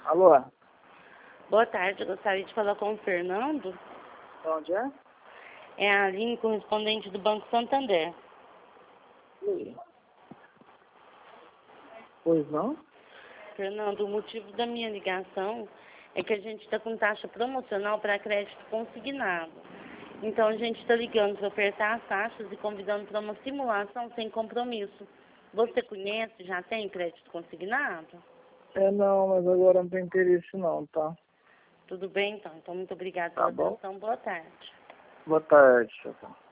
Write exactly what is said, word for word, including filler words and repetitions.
Alô? Boa tarde, eu gostaria de falar com o Fernando. Onde é? É a Aline, correspondente do Banco Santander. Oi. Pois não? Fernando, o motivo da minha ligação é que a gente está com taxa promocional para crédito consignado. Então a gente está ligando para apertar as taxas e convidando para uma simulação sem compromisso. Você conhece, já tem crédito consignado? É não, mas agora não tem interesse não, tá? Tudo bem, então. Então, muito obrigada Tá pela bom? atenção. Boa tarde. Boa tarde, tchau.